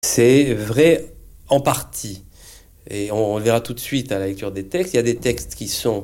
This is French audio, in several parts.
C'est vrai en partie. Et on le verra tout de suite à la lecture des textes. Il y a des textes qui sont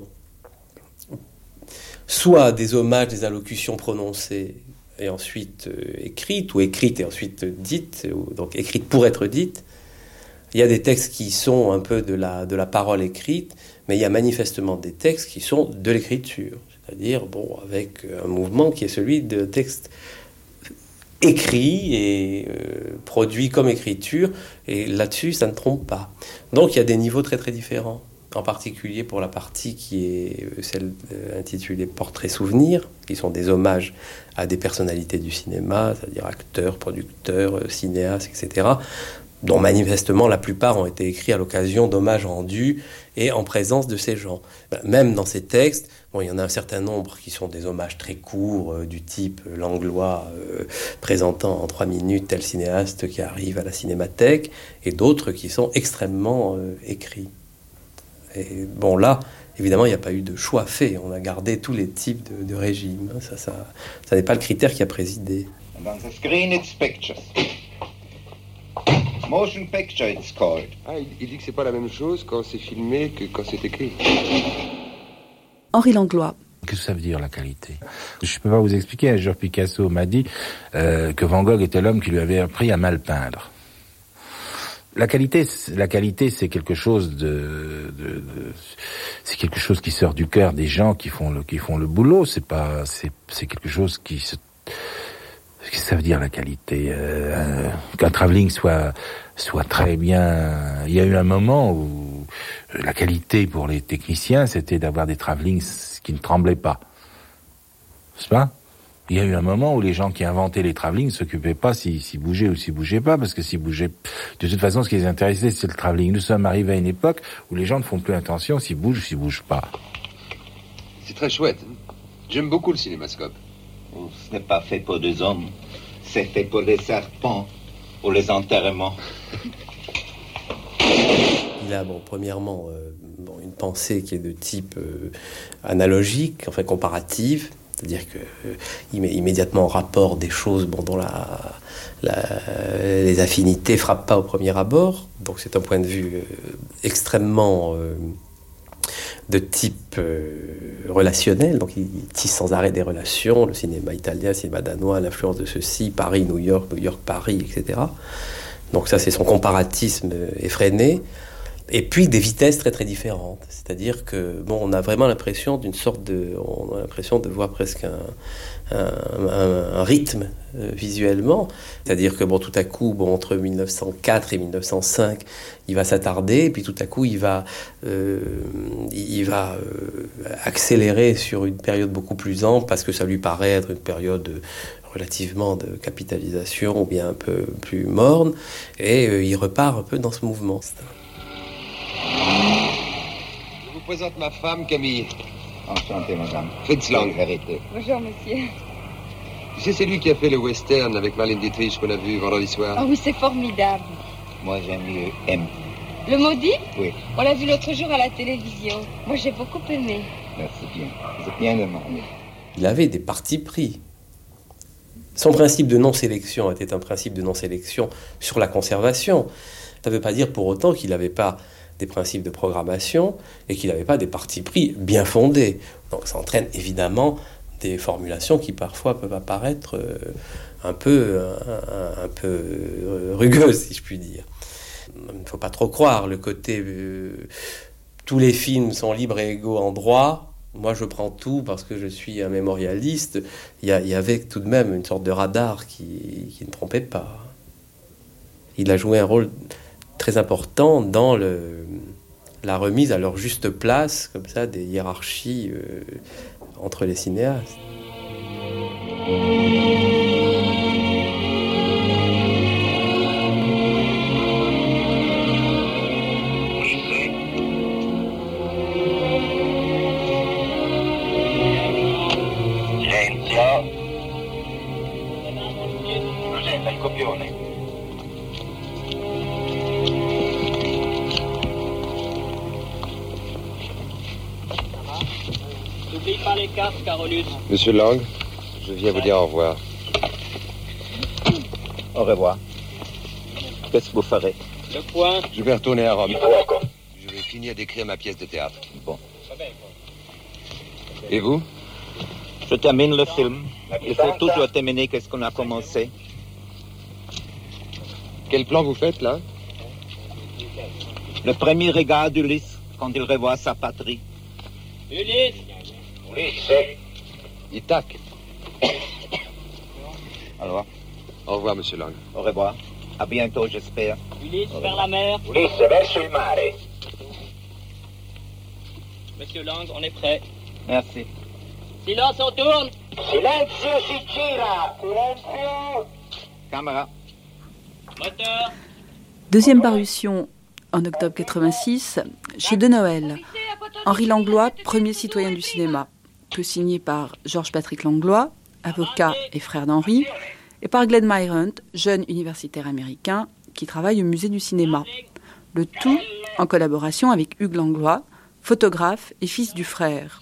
soit des hommages, des allocutions prononcées et ensuite écrites, ou écrites et ensuite dites, donc écrites pour être dites. Il y a des textes qui sont un peu de la parole écrite, mais il y a manifestement des textes qui sont de l'écriture. C'est-à-dire, avec un mouvement qui est celui de textes écrits et produits comme écriture, et là-dessus, ça ne trompe pas. Donc il y a des niveaux très très différents, en particulier pour la partie qui est celle intitulée Portraits souvenirs, qui sont des hommages à des personnalités du cinéma, c'est-à-dire acteurs, producteurs, cinéastes, etc., dont manifestement la plupart ont été écrits à l'occasion d'hommages rendus et en présence de ces gens. Même dans ces textes, il y en a un certain nombre qui sont des hommages très courts, du type Langlois présentant en 3 minutes tel cinéaste qui arrive à la cinémathèque, et d'autres qui sont extrêmement écrits. Et là, évidemment, il n'y a pas eu de choix fait. On a gardé tous les types de régimes. Ça n'est pas le critère qui a présidé. And on the screen, it's pictures. Motion picture, it's called. Il dit que c'est pas la même chose quand c'est filmé que quand c'est écrit. Henri Langlois. Qu'est-ce que ça veut dire, la qualité ? Je ne peux pas vous expliquer. Un jour, Picasso m'a dit que Van Gogh était l'homme qui lui avait appris à mal peindre. La qualité, c'est quelque chose c'est quelque chose qui sort du cœur des gens qui font le boulot. C'est quelque chose qu'est-ce que ça veut dire, la qualité ? Qu'un travelling soit très bien. Il y a eu un moment où la qualité pour les techniciens, c'était d'avoir des travelling qui ne tremblaient pas. C'est pas ? Il y a eu un moment où les gens qui inventaient les travelling s'occupaient pas s'ils bougeaient ou s'ils bougeaient pas, parce que s'ils bougeaient, de toute façon, ce qui les intéressait, c'est le travelling. Nous sommes arrivés à une époque où les gens ne font plus attention s'ils bougent ou s'ils bougent pas. C'est très chouette. J'aime beaucoup le cinémascope. Ce n'est pas fait pour des hommes, c'est fait pour les serpents, pour les enterrements. Il a, premièrement, une pensée qui est de type analogique, enfin comparative, c'est-à-dire qu'il met immédiatement en rapport des choses dont les affinités ne frappent pas au premier abord. Donc c'est un point de vue extrêmement de type relationnel, donc il tisse sans arrêt des relations, le cinéma italien, le cinéma danois, l'influence de ceci, Paris, New York, Paris, etc. Donc ça, c'est son comparatisme effréné. Et puis des vitesses très très différentes, c'est-à-dire que on a vraiment l'impression on a l'impression de voir presque un rythme visuellement, c'est-à-dire que tout à coup, entre 1904 et 1905, il va s'attarder, et puis tout à coup il va accélérer sur une période beaucoup plus ample parce que ça lui paraît être une période relativement de capitalisation ou bien un peu plus morne, et il repart un peu dans ce mouvement. Je vous présente ma femme, Camille. Enchanté, madame. Fritz Lang. Vérité. Bonjour, monsieur. Tu sais, c'est lui qui a fait le western avec Marlène Dietrich qu'on a vu vendredi soir. Ah oui, c'est formidable. Moi, j'aime mieux M. Le maudit ? Oui. On l'a vu l'autre jour à la télévision. Moi, j'ai beaucoup aimé. Merci bien. C'est bien demandé. Il avait des partis pris. Son principe de non-sélection était un principe de non-sélection sur la conservation. Ça ne veut pas dire pour autant qu'il n'avait pas des principes de programmation et qu'il n'avait pas des partis pris bien fondés. Donc ça entraîne évidemment des formulations qui parfois peuvent apparaître un peu rugueuses, si je puis dire. Il ne faut pas trop croire le côté tous les films sont libres et égaux en droit. Moi, je prends tout parce que je suis un mémorialiste. Il y avait tout de même une sorte de radar qui ne trompait pas. Il a joué un rôle très important dans la remise à leur juste place, comme ça, des hiérarchies entre les cinéastes. Silenzio. Presenta il copione. N'oublie pas les cartes, Carolus. Monsieur Lang, je viens vous dire au revoir. Au revoir. Qu'est-ce que vous ferez? Le point. Je vais retourner à Rome. Je vais finir d'écrire ma pièce de théâtre. Bon. Et vous? Je termine le film. Il faut toujours terminer qu'est-ce qu'on a commencé. Quel plan vous faites, là? Le premier regard d'Ulysse quand il revoit sa patrie. Ulysse. Ithaque. Alors, Au revoir, monsieur Lang. au revoir. À bientôt, j'espère. Ulysse vers la mer. Ulisse verso il mare. Monsieur Lang, on est prêt. Merci. Silence, on tourne. Silenzio si gira. Silenzio. Caméra. Moteur. Deuxième parution en octobre 86, chez De Noël. Henri Langlois, premier citoyen du cinéma, co-signé par Georges-Patrick Langlois, avocat et frère d'Henri, et par Glenn Myrant, jeune universitaire américain qui travaille au musée du cinéma. Le tout en collaboration avec Hugues Langlois, photographe et fils du frère.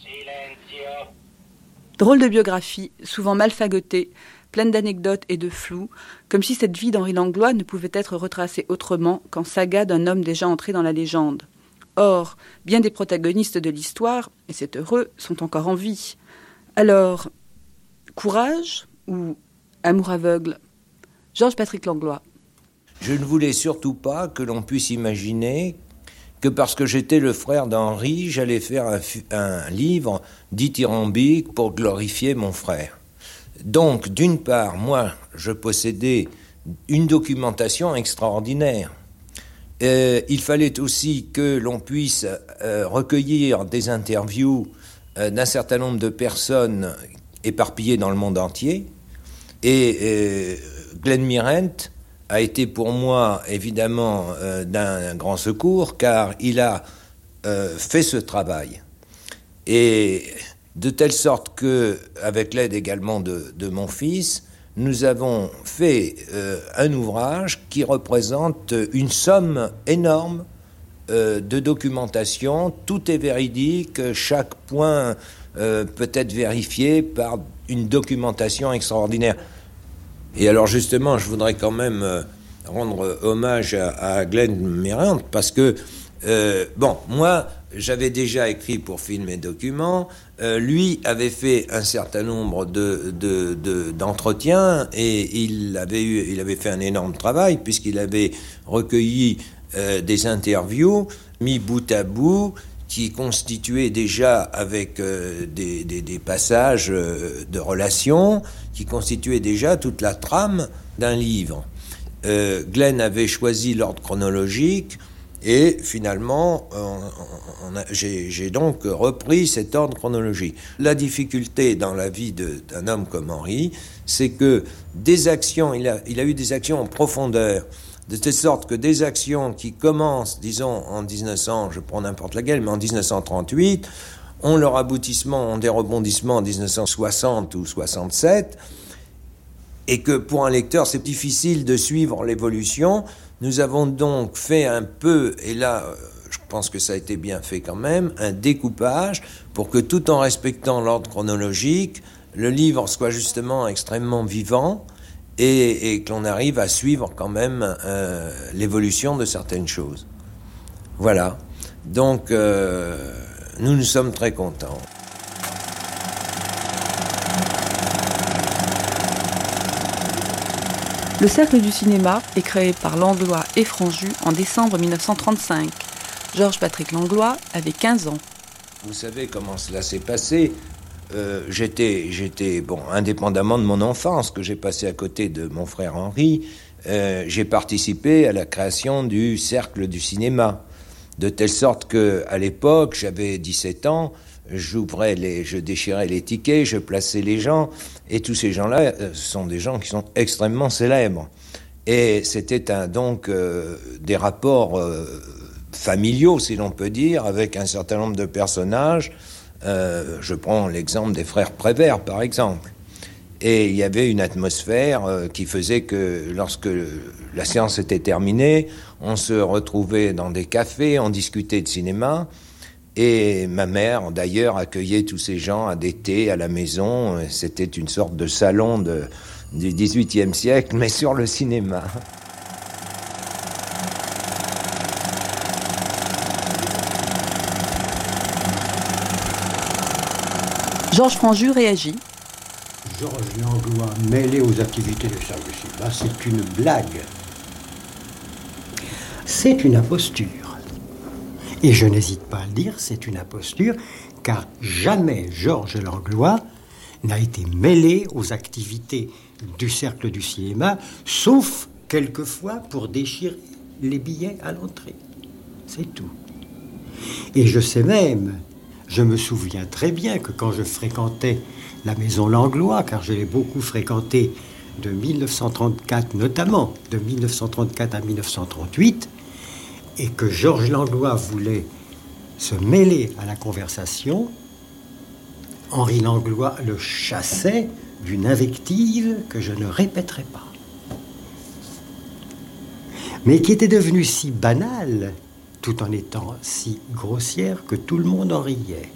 Drôle de biographie, souvent mal fagotée, pleine d'anecdotes et de flou, comme si cette vie d'Henri Langlois ne pouvait être retracée autrement qu'en saga d'un homme déjà entré dans la légende. Or, bien des protagonistes de l'histoire, et c'est heureux, sont encore en vie. Alors, courage ou amour aveugle? Georges-Patrick Langlois. Je ne voulais surtout pas que l'on puisse imaginer que parce que j'étais le frère d'Henri, j'allais faire un livre dithyrambique pour glorifier mon frère. Donc, d'une part, moi, je possédais une documentation extraordinaire. Il fallait aussi que l'on puisse recueillir des interviews d'un certain nombre de personnes éparpillées dans le monde entier. Et Glenn Myrant a été pour moi, évidemment, d'un grand secours, car il a fait ce travail. Et de telle sorte que, avec l'aide également de mon fils, nous avons fait un ouvrage qui représente une somme énorme de documentation. Tout est véridique, chaque point peut être vérifié par une documentation extraordinaire. Et alors justement, je voudrais quand même rendre hommage à Glenn Myrant, parce que, moi, j'avais déjà écrit pour Films et Documents. Lui avait fait un certain nombre d'entretiens et il avait fait un énorme travail puisqu'il avait recueilli des interviews mis bout à bout qui constituaient déjà avec des passages de relations qui constituaient déjà toute la trame d'un livre. Glenn avait choisi l'ordre chronologique. Et finalement, j'ai donc repris cet ordre chronologique. La difficulté dans la vie d'un homme comme Henri, c'est que des actions, il a eu des actions en profondeur, de telle sorte que des actions qui commencent, disons, en 1900, je prends n'importe laquelle, mais en 1938, ont leur aboutissement, ont des rebondissements en 1960 ou 67, et que pour un lecteur, c'est difficile de suivre l'évolution. Nous avons donc fait un peu, et là, je pense que ça a été bien fait quand même, un découpage pour que tout en respectant l'ordre chronologique, le livre soit justement extrêmement vivant et que l'on arrive à suivre quand même l'évolution de certaines choses. Voilà. Donc, nous sommes très contents. Le Cercle du cinéma est créé par Langlois et Franju en décembre 1935. Georges-Patrick Langlois avait 15 ans. Vous savez comment cela s'est passé. J'étais indépendamment de mon enfance, que j'ai passé à côté de mon frère Henri, j'ai participé à la création du Cercle du cinéma. De telle sorte qu'à l'époque, j'avais 17 ans, je déchirais les tickets, je plaçais les gens, et tous ces gens-là sont des gens qui sont extrêmement célèbres. Et c'était donc des rapports familiaux, si l'on peut dire, avec un certain nombre de personnages. Je prends l'exemple des frères Prévert, par exemple. Et il y avait une atmosphère qui faisait que lorsque la séance était terminée, on se retrouvait dans des cafés, on discutait de cinéma. Et ma mère, d'ailleurs, accueillait tous ces gens à des thés à la maison. C'était une sorte de salon du XVIIIe siècle, mais sur le cinéma. Georges Franju réagit. Georges Langlois mêlé aux activités de cercle du cinéma, c'est une blague. C'est une imposture. Et je n'hésite pas à le dire, c'est une imposture, car jamais Georges Langlois n'a été mêlé aux activités du cercle du cinéma, sauf quelquefois pour déchirer les billets à l'entrée. C'est tout. Et je sais même, je me souviens très bien que quand je fréquentais la maison Langlois, car je l'ai beaucoup fréquentée de 1934 notamment, de 1934 à 1938, et que Georges Langlois voulait se mêler à la conversation, Henri Langlois le chassait d'une invective que je ne répéterai pas, mais qui était devenue si banale, tout en étant si grossière, que tout le monde en riait.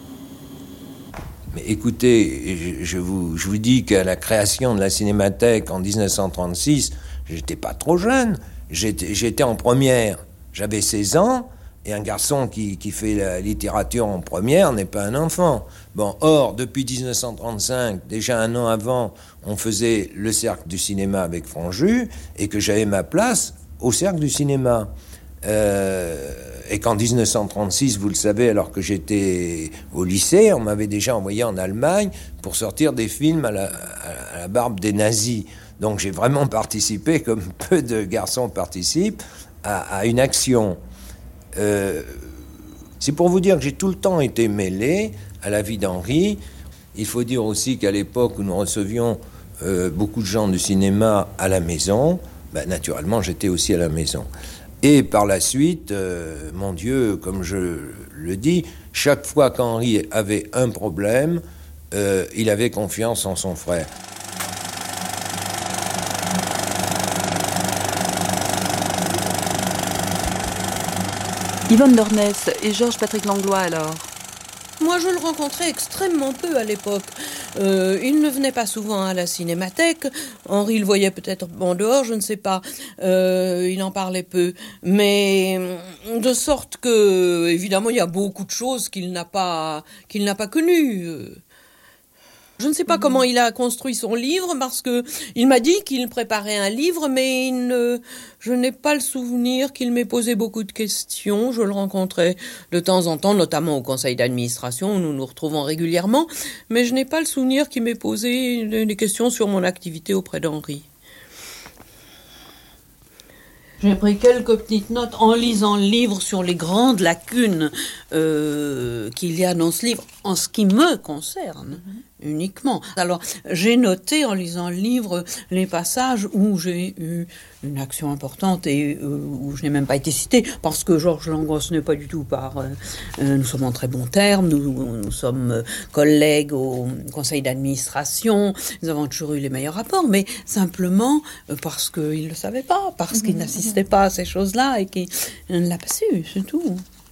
Mais écoutez, je vous dis qu'à la création de la Cinémathèque en 1936, j'étais pas trop jeune. J'étais en première, j'avais 16 ans, et un garçon qui fait la littérature en première n'est pas un enfant. Bon, or, depuis 1935, déjà un an avant, on faisait le Cercle du cinéma avec Franju, et que j'avais ma place au Cercle du cinéma. Et qu'en 1936, vous le savez, alors que j'étais au lycée, on m'avait déjà envoyé en Allemagne pour sortir des films à la barbe des nazis. Donc j'ai vraiment participé, comme peu de garçons participent, à une action. C'est pour vous dire que j'ai tout le temps été mêlé à la vie d'Henri. Il faut dire aussi qu'à l'époque où nous recevions beaucoup de gens du cinéma à la maison, naturellement j'étais aussi à la maison. Et par la suite, mon Dieu, comme je le dis, chaque fois qu'Henri avait un problème, il avait confiance en son frère. Yvonne Dornès et Georges Patrick Langlois alors? Moi, je le rencontrais extrêmement peu à l'époque. Il ne venait pas souvent à la Cinémathèque. Henri le voyait peut-être en dehors, je ne sais pas. Il en parlait peu. Mais de sorte que, évidemment, il y a beaucoup de choses qu'il n'a pas connues. Je ne sais pas comment il a construit son livre, parce que il m'a dit qu'il préparait un livre, mais je n'ai pas le souvenir qu'il m'ait posé beaucoup de questions. Je le rencontrais de temps en temps, notamment au conseil d'administration, où nous nous retrouvons régulièrement, mais je n'ai pas le souvenir qu'il m'ait posé des questions sur mon activité auprès d'Henri. J'ai pris quelques petites notes en lisant le livre sur les grandes lacunes qu'il y a dans ce livre, en ce qui me concerne uniquement. Alors, j'ai noté en lisant le livre les passages où j'ai eu une action importante et où je n'ai même pas été citée, parce que Georges Langlois n'est pas du tout nous sommes en très bons termes, nous sommes collègues au conseil d'administration, nous avons toujours eu les meilleurs rapports, mais simplement parce qu'il ne le savait pas, parce qu'il n'assistait pas à ces choses-là et qu'il ne l'a pas su, c'est tout.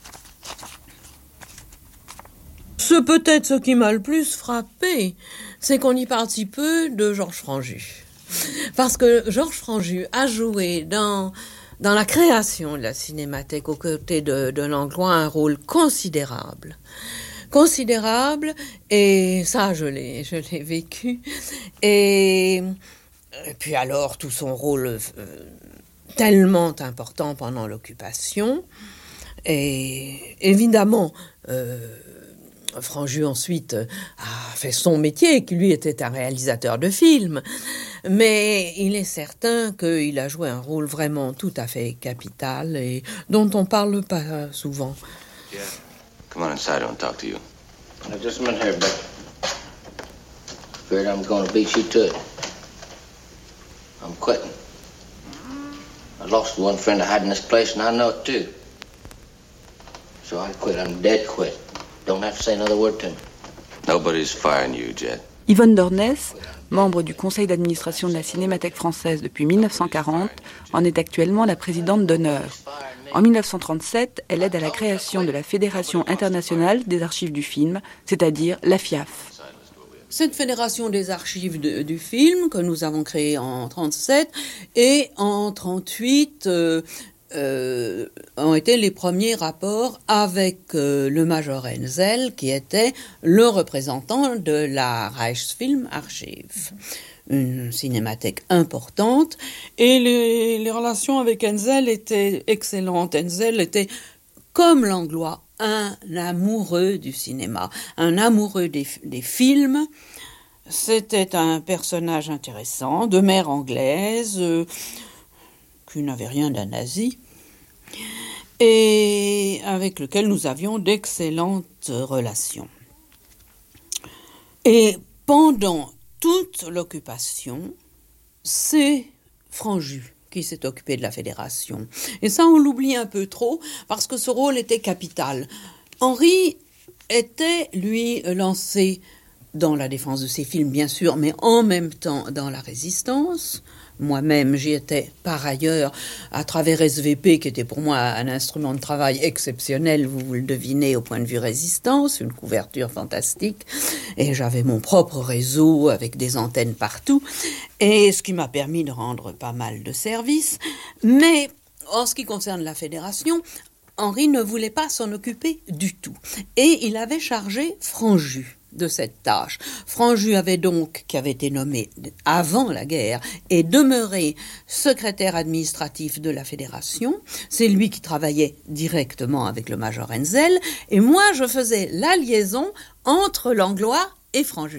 Peut-être ce qui m'a le plus frappé, c'est qu'on y parle si peu de Georges Franju. Parce que Georges Franju a joué dans la création de la Cinémathèque aux côtés de Langlois un rôle considérable. Considérable, et ça je l'ai vécu. Et puis alors tout son rôle tellement important pendant l'occupation. Et évidemment... Franju ensuite a fait son métier, qui lui était un réalisateur de films, mais il est certain qu'il a joué un rôle vraiment tout à fait capital et dont on parle pas souvent. Yeah. Come on inside, I want to talk to you. I've just met her, but afraid I'm going to beat you to it. I'm quitting. I lost one friend I had in this place, and I know it too. So I quit. I'm dead quit. Don't have to say another word to me. Nobody's firing you, Jet. Yvonne Dornès, membre du conseil d'administration de la Cinémathèque française depuis 1940, en est actuellement la présidente d'honneur. En 1937, elle aide à la création de la Fédération internationale des archives du film, c'est-à-dire la FIAF. Cette fédération des archives du film que nous avons créée en 1937 et en 1938... ont été les premiers rapports avec le Major Hensel, qui était le représentant de la Reichsfilmarchiv, une cinémathèque importante, et les relations avec Hensel étaient excellentes. Hensel était, comme Langlois, un amoureux du cinéma, un amoureux des films. C'était un personnage intéressant, de mère anglaise, qui n'avait rien d'un nazi, et avec lequel nous avions d'excellentes relations. Et pendant toute l'occupation, c'est Franju qui s'est occupé de la fédération. Et ça, on l'oublie un peu trop, parce que ce rôle était capital. Henri était, lui, lancé dans la défense de ses films, bien sûr, mais en même temps dans la résistance. Moi-même, j'y étais par ailleurs à travers SVP, qui était pour moi un instrument de travail exceptionnel, vous le devinez, au point de vue résistance, une couverture fantastique. Et j'avais mon propre réseau avec des antennes partout, et ce qui m'a permis de rendre pas mal de services. Mais en ce qui concerne la fédération, Henri ne voulait pas s'en occuper du tout. Et il avait chargé Franju de cette tâche. Franju avait donc, qui avait été nommé avant la guerre, et demeuré secrétaire administratif de la fédération. C'est lui qui travaillait directement avec le Major Hensel, et moi je faisais la liaison entre Langlois et Franju.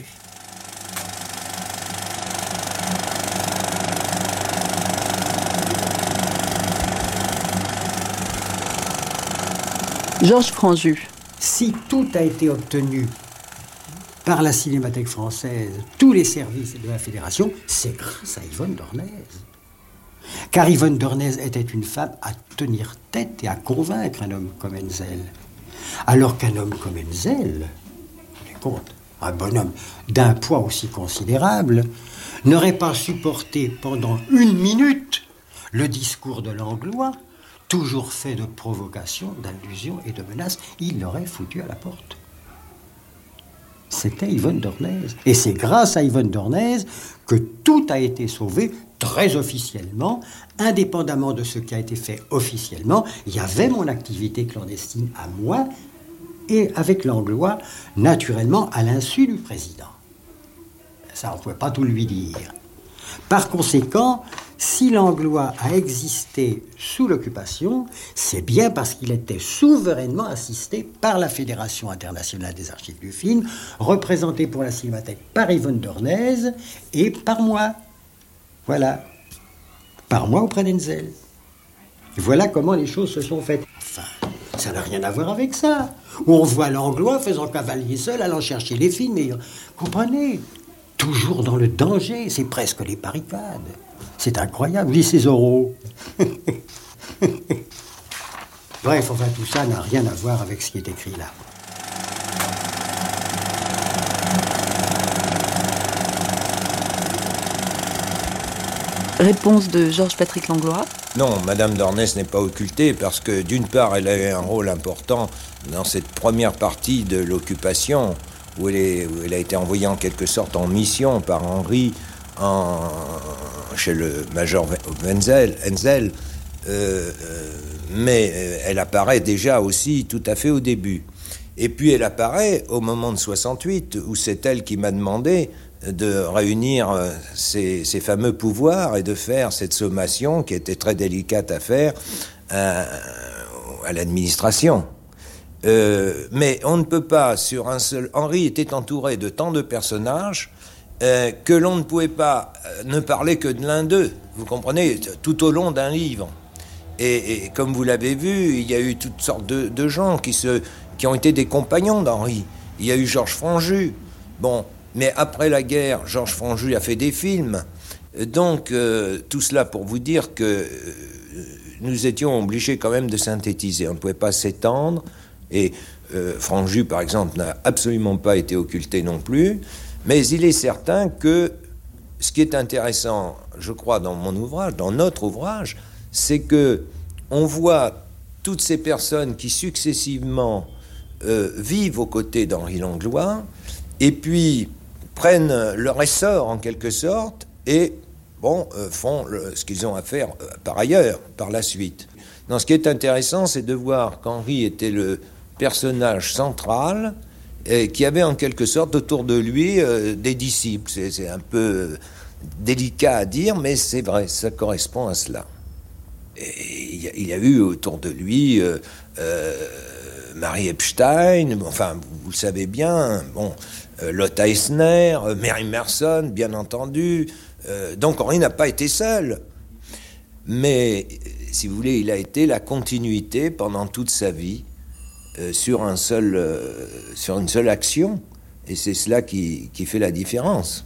Georges Franju. Si tout a été obtenu par la Cinémathèque française, tous les services de la Fédération, c'est grâce à Yvonne Dornez. Car Yvonne Dornez était une femme à tenir tête et à convaincre un homme comme Hensel. Alors qu'un homme comme Hensel, vous avez compte, un bonhomme d'un poids aussi considérable, n'aurait pas supporté pendant 1 minute le discours de Langlois, toujours fait de provocations, d'allusions et de menaces. Il l'aurait foutu à la porte. C'était Yvonne Dornez. Et c'est grâce à Yvonne Dornez que tout a été sauvé très officiellement, indépendamment de ce qui a été fait officiellement. Il y avait mon activité clandestine à moi, et avec Langlois, naturellement, à l'insu du président. Ça, on ne pouvait pas tout lui dire. Par conséquent, si Langlois a existé sous l'occupation, c'est bien parce qu'il était souverainement assisté par la Fédération internationale des archives du film, représentée pour la Cinémathèque par Yvonne Dornez et par moi. Voilà. Par moi auprès d'Hensel. Voilà comment les choses se sont faites. Enfin, ça n'a rien à voir avec ça. Où on voit Langlois faisant cavalier seul, allant chercher les films, et comprenez, toujours dans le danger, c'est presque les barricades. C'est incroyable, oui, c'est Zorro. Bref, enfin, tout ça n'a rien à voir avec ce qui est écrit là. Réponse de Georges-Patrick Langlois. Non, Madame Dornez n'est pas occultée parce que, d'une part, elle a eu un rôle important dans cette première partie de l'occupation où elle a été envoyée en quelque sorte en mission par Henri chez le Major Hensel, mais elle apparaît déjà aussi tout à fait au début. Et puis elle apparaît au moment de 68, où c'est elle qui m'a demandé de réunir ces fameux pouvoirs et de faire cette sommation qui était très délicate à faire à l'administration. Mais on ne peut pas, sur un seul... Henri était entouré de tant de personnages que l'on ne pouvait pas ne parler que de l'un d'eux, vous comprenez, tout au long d'un livre. Et comme vous l'avez vu, il y a eu toutes sortes de gens qui ont été des compagnons d'Henri. Il y a eu Georges Franju. Bon, mais après la guerre, Georges Franju a fait des films. Donc, tout cela pour vous dire que nous étions obligés quand même de synthétiser. On ne pouvait pas s'étendre. Et Franju, par exemple, n'a absolument pas été occulté non plus. Mais il est certain que ce qui est intéressant, je crois, dans mon ouvrage, dans notre ouvrage, c'est que on voit toutes ces personnes qui successivement vivent aux côtés d'Henri Langlois et puis prennent leur essor en quelque sorte et font ce qu'ils ont à faire par ailleurs, par la suite. Non, ce qui est intéressant, c'est de voir qu'Henri était le personnage central et qui avait en quelque sorte autour de lui des disciples. C'est un peu délicat à dire, mais c'est vrai, ça correspond à cela. Et il y a eu autour de lui Marie Epstein, enfin, vous le savez bien, bon, Lotte Eisner, Mary Merson, bien entendu. Donc Henri n'a pas été seul. Mais, si vous voulez, il a été la continuité pendant toute sa vie sur une seule action. Et c'est cela qui fait la différence.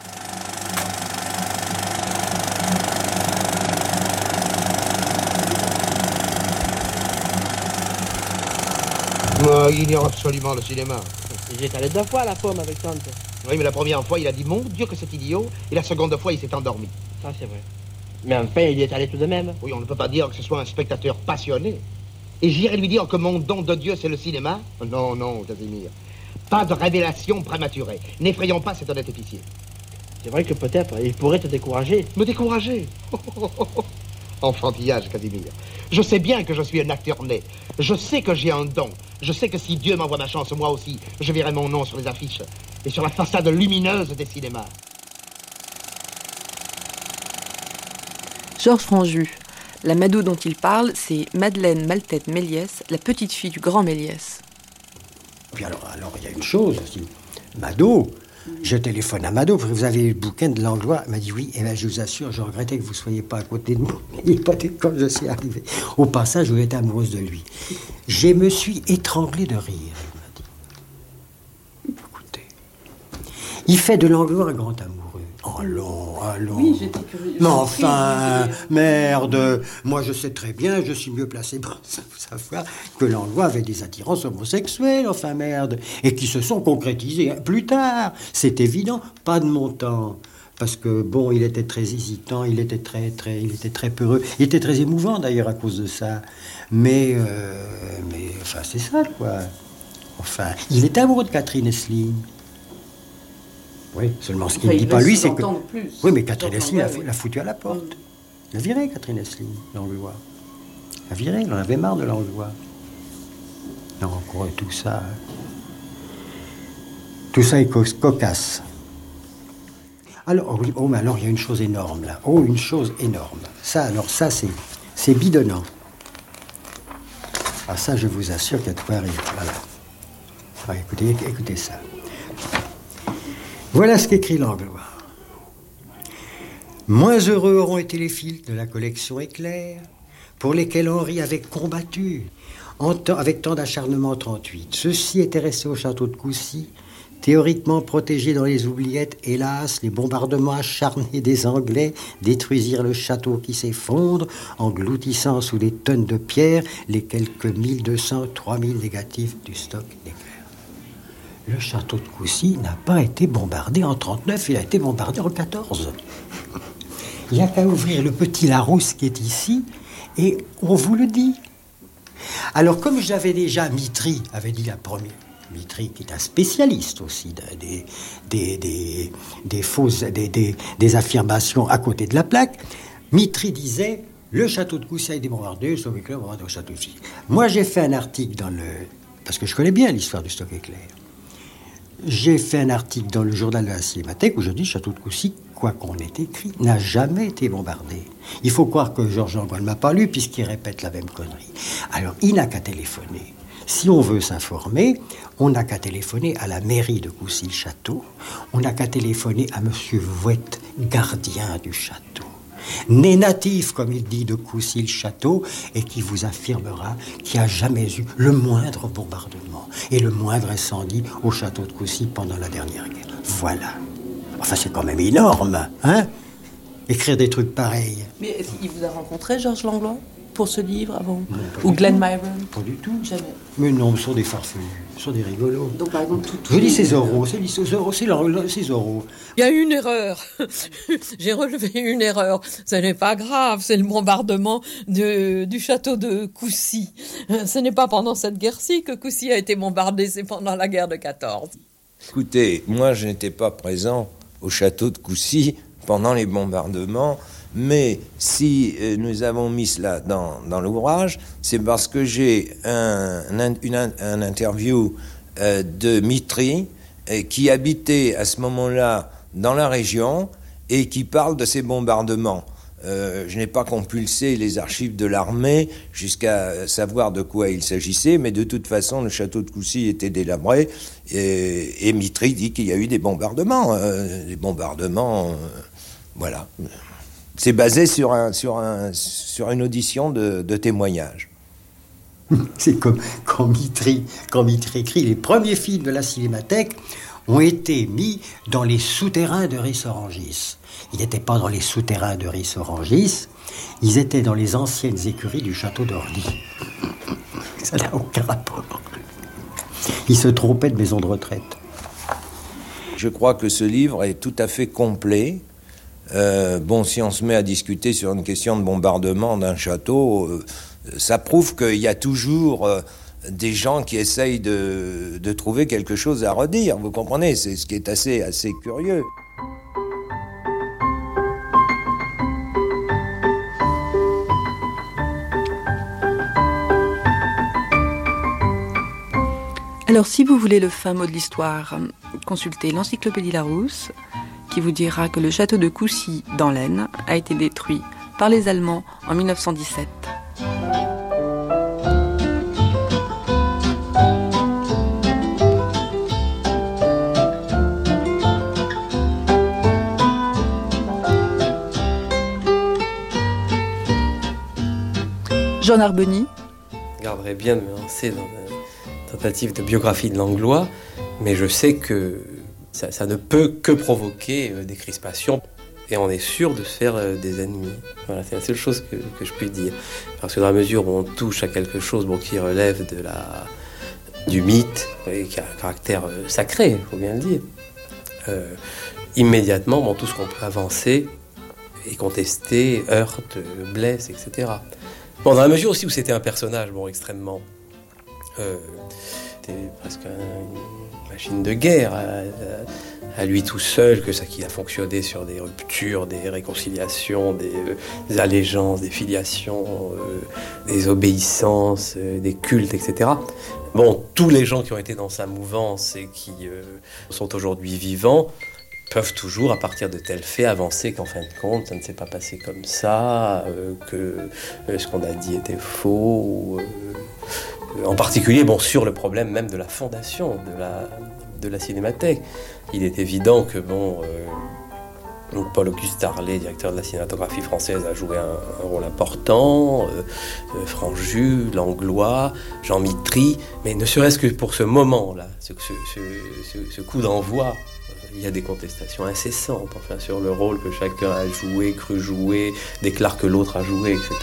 Moi, il ignore absolument le cinéma. J'y étais allé 2 fois à la pomme avec Tante. Oui, mais la première fois, il a dit « Mon Dieu, que c'est idiot !» Et la seconde fois, il s'est endormi. Ça, c'est vrai. Mais enfin, il y est allé tout de même. Oui, on ne peut pas dire que ce soit un spectateur passionné. Et j'irai lui dire que mon don de Dieu, c'est le cinéma? Non, non, Casimir. Pas de révélation prématurée. N'effrayons pas cet honnête épicier. C'est vrai que peut-être il pourrait te décourager. Me décourager? Enfantillage, Casimir. Je sais bien que je suis un acteur né. Je sais que j'ai un don. Je sais que si Dieu m'envoie ma chance, moi aussi, je verrai mon nom sur les affiches et sur la façade lumineuse des cinémas. Georges Franju. La Mado dont il parle, c'est Madeleine Maltête Méliès, la petite fille du grand Méliès. Puis alors, il y a une chose aussi. Mado, je téléphone à Mado, vous avez le bouquin de Langlois. Elle m'a dit oui, et bien je vous assure, je regrettais que vous ne soyez pas à côté de moi. Il n'est pas quand je suis arrivé. Au passage, je étais amoureuse de lui. Je me suis étranglé de rire, il m'a dit. Écoutez, il fait de Langlois un grand amoureux. Allons. Oui, j'étais curieuse. Mais enfin, merde. Moi, je sais très bien, je suis mieux placé pour savoir que Langlois avait des attirances homosexuelles, enfin, merde. Et qui se sont concrétisées plus tard. C'est évident, pas de mon temps. Parce que, bon, il était très hésitant, il était très peureux. Il était très émouvant, d'ailleurs, à cause de ça. Mais enfin, c'est ça, quoi. Enfin, il était amoureux de Catherine Esseline. Oui, seulement ce qu'il ne dit pas, lui, c'est que... Oui, mais Catherine Esseline l'a foutu à la porte. Il a viré, Catherine Esseline, Langlois. Il a viré, il en avait marre de Langlois. Non, encore tout ça... Tout ça est cocasse. Alors, oui, mais alors, il y a une chose énorme, là. Oh, une chose énorme. Ça, c'est bidonnant. Ah, ça, je vous assure qu'il y a de quoi arriver. Voilà. Ah, écoutez ça. Voilà ce qu'écrit Langlois. Moins heureux auront été les fils de la collection Éclair, pour lesquels Henri avait combattu avec tant d'acharnement en 38. Ceux-ci étaient restés au château de Coucy, théoriquement protégés dans les oubliettes. Hélas, les bombardements acharnés des Anglais détruisirent le château qui s'effondre, engloutissant sous des tonnes de pierres les quelques 1200, 3000 négatifs du stock d'Éclair. Le château de Coucy n'a pas été bombardé en 39, il a été bombardé en 14. Il n'y a qu'à ouvrir le petit Larousse qui est ici, et on vous le dit. Alors, comme j'avais déjà, Mitry avait dit la première, Mitry qui est un spécialiste aussi des fausses, des affirmations à côté de la plaque, Mitry disait, le château de Coucy a été bombardé, le stock éclair bombardé au château de Coucy. Moi, j'ai fait un article parce que je connais bien l'histoire du stock éclair. J'ai fait un article dans le journal de la Cinémathèque où je dis Château de Coucy, quoi qu'on ait écrit, n'a jamais été bombardé. Il faut croire que Georges Langlois ne m'a pas lu puisqu'il répète la même connerie. Alors, il n'a qu'à téléphoner. Si on veut s'informer, on n'a qu'à téléphoner à la mairie de Coucy-le-Château. On n'a qu'à téléphoner à monsieur Vouette, gardien du château. Né natif, comme il dit, de Coucy-le-Château, et qui vous affirmera qu'il n'y a jamais eu le moindre bombardement et le moindre incendie au château de Coucy pendant la dernière guerre. Voilà. Enfin, c'est quand même énorme, hein? Écrire des trucs pareils. Mais est-ce qu'il vous a rencontré, Georges Langlois, pour ce livre avant? Ou Glenn Myron? Pas du tout. Jamais. Mais non, ce sont des farfelus, ce sont des rigolos. Donc, par exemple, je dis ces oraux, ces oraux. Il y a une erreur. J'ai relevé une erreur. Ce n'est pas grave, c'est le bombardement du château de Coucy. Ce n'est pas pendant cette guerre-ci que Coucy a été bombardé, c'est pendant la guerre de 14. Écoutez, moi je n'étais pas présent au château de Coucy pendant les bombardements, Mais si nous avons mis cela dans l'ouvrage, c'est parce que j'ai un interview de Mitry qui habitait à ce moment-là dans la région et qui parle de ces bombardements. Je n'ai pas compulsé les archives de l'armée jusqu'à savoir de quoi il s'agissait, mais de toute façon, le château de Coucy était délabré et Mitry dit qu'il y a eu des bombardements. Voilà. C'est basé sur une audition de témoignage. C'est comme quand Mitry écrit, les premiers films de la Cinémathèque ont été mis dans les souterrains de Ris-Orangis. Ils n'étaient pas dans les souterrains de Ris-Orangis, ils étaient dans les anciennes écuries du château d'Orly. Ça n'a aucun rapport. Ils se trompaient de maison de retraite. Je crois que ce livre est tout à fait complet. Si on se met à discuter sur une question de bombardement d'un château, ça prouve qu'il y a toujours des gens qui essayent de trouver quelque chose à redire. Vous comprenez? C'est ce qui est assez curieux. Alors, si vous voulez le fin mot de l'histoire, consultez l'encyclopédie Larousse, qui vous dira que le château de Coucy, dans l'Aisne, a été détruit par les Allemands en 1917. Jean Narboni. Je garderais bien de me lancer dans une tentative de biographie de Langlois, mais je sais que ça ne peut que provoquer des crispations et on est sûr de se faire des ennemis. Voilà, c'est la seule chose que je puis dire. Parce que dans la mesure où on touche à quelque chose qui relève du mythe, et qui a un caractère sacré, il faut bien le dire, immédiatement, tout ce qu'on peut avancer et contester heurte, blesse, etc. Dans la mesure aussi où c'était un personnage extrêmement... c'était presque une machine de guerre à lui tout seul, qu'il a fonctionné sur des ruptures, des réconciliations, des allégeances, des filiations, des obéissances, des cultes, etc. Tous les gens qui ont été dans sa mouvance et qui sont aujourd'hui vivants peuvent toujours, à partir de tels faits, avancer qu'en fin de compte, ça ne s'est pas passé comme ça, que ce qu'on a dit était faux, en particulier sur le problème même de la fondation de la Cinémathèque. Il est évident que Paul-Auguste Harlet, directeur de la cinématographie française, a joué un rôle important, Franju, Langlois, Jean Mitry, mais ne serait-ce que pour ce moment-là, ce coup d'envoi, il y a des contestations incessantes sur le rôle que chacun a joué, cru jouer, déclare que l'autre a joué, etc.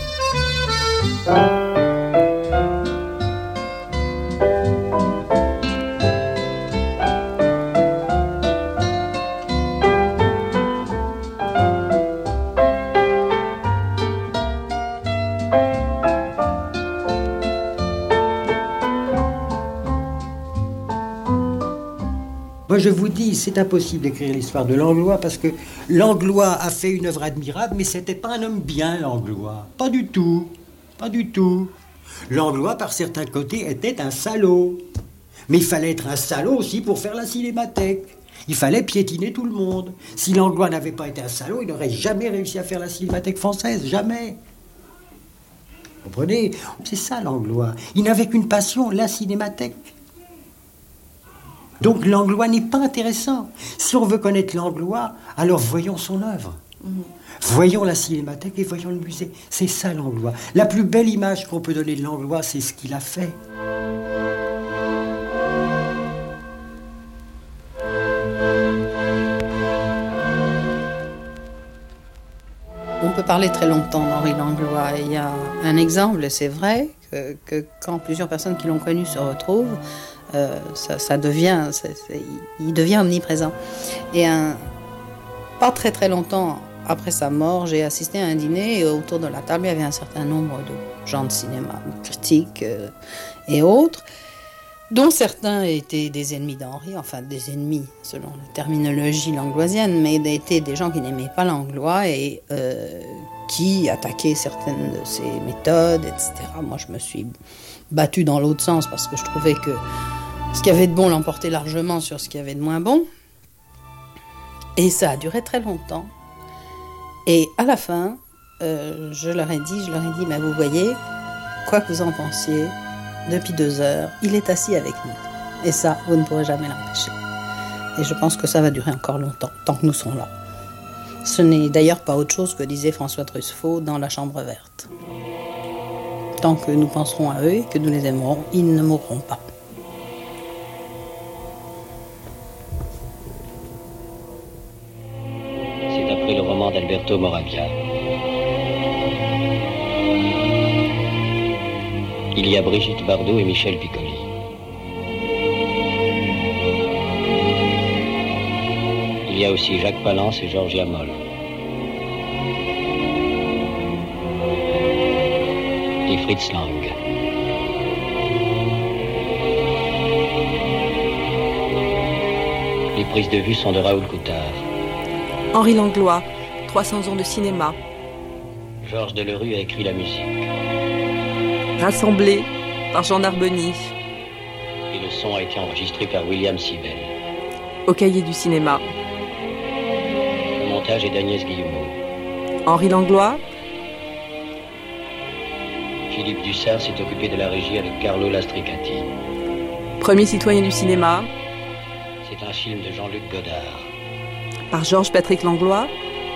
Moi, je vous dis, c'est impossible d'écrire l'histoire de Langlois parce que Langlois a fait une œuvre admirable, mais c'était pas un homme bien, Langlois. Pas du tout. Pas du tout. Langlois, par certains côtés, était un salaud. Mais il fallait être un salaud aussi pour faire la Cinémathèque. Il fallait piétiner tout le monde. Si Langlois n'avait pas été un salaud, il n'aurait jamais réussi à faire la Cinémathèque française. Jamais. Vous comprenez? C'est ça, Langlois. Il n'avait qu'une passion, la Cinémathèque. Donc Langlois n'est pas intéressant. Si on veut connaître Langlois, alors voyons son œuvre. Voyons la Cinémathèque et voyons le musée. C'est ça Langlois. La plus belle image qu'on peut donner de Langlois, c'est ce qu'il a fait. On peut parler très longtemps d'Henri Langlois. Il y a un exemple, c'est vrai, que quand plusieurs personnes qui l'ont connu se retrouvent, il devient omniprésent. Et pas très très longtemps après sa mort, j'ai assisté à un dîner et autour de la table, il y avait un certain nombre de gens de cinéma, de critiques et autres, dont certains étaient des ennemis d'Henri, enfin des ennemis selon la terminologie langloisienne, mais étaient des gens qui n'aimaient pas Langlois et qui attaquaient certaines de ses méthodes, etc. Moi, je me suis battue dans l'autre sens parce que je trouvais que ce qu'il y avait de bon l'emportait largement sur ce qu'il y avait de moins bon. Et ça a duré très longtemps. Et à la fin, je leur ai dit, mais vous voyez, quoi que vous en pensiez, depuis 2 heures, il est assis avec nous. Et ça, vous ne pourrez jamais l'empêcher. Et je pense que ça va durer encore longtemps, tant que nous serons là. Ce n'est d'ailleurs pas autre chose que disait François Truffaut dans La Chambre verte. Tant que nous penserons à eux et que nous les aimerons, ils ne mourront pas. C'est d'après le roman d'Alberto Moravia. Il y a Brigitte Bardot et Michel Piccoli. Il y a aussi Jacques Palance et Georgia Moll. Et Fritz Lang. Les prises de vue sont de Raoul Coutard. Henri Langlois, 300 ans de cinéma. Georges Delerue a écrit la musique. Rassemblé par Jean Narboni. Et le son a été enregistré par William Sibel. Au Cahier du cinéma. Le montage est d'Agnès Guillemot. Henri Langlois. Philippe Dussart s'est occupé de la régie avec Carlo Lastricati. Premier citoyen du cinéma. C'est un film de Jean-Luc Godard. Par Georges Patrick Langlois.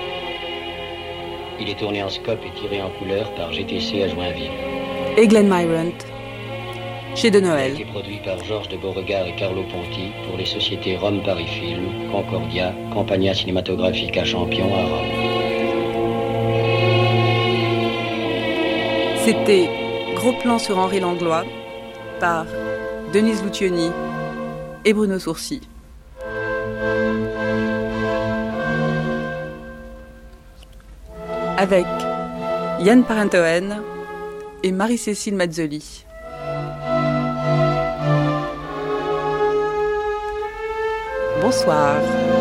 Il est tourné en scope et tiré en couleur par GTC à Joinville. Et Glenn Myrant, chez De Noël. Il a été produit par Georges de Beauregard et Carlo Ponti pour les sociétés Rome Paris Film, Concordia, Compagnia Cinematografica Champion à Rome. C'était Gros plan sur Henri Langlois par Denise Lucioni et Bruno Sourcy. Avec Yann Parentoen et Marie-Cécile Mazzoli. Bonsoir.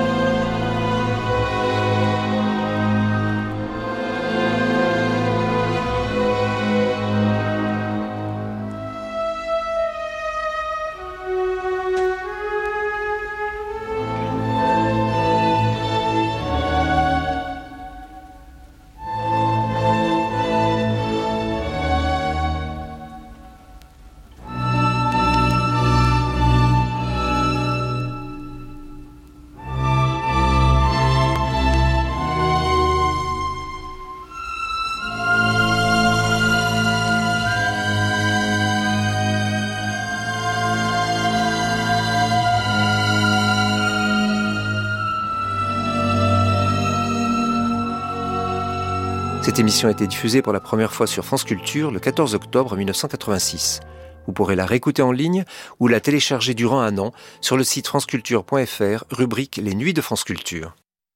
Cette émission a été diffusée pour la première fois sur France Culture le 14 octobre 1986. Vous pourrez la réécouter en ligne ou la télécharger durant 1 an sur le site franceculture.fr, rubrique Les Nuits de France Culture.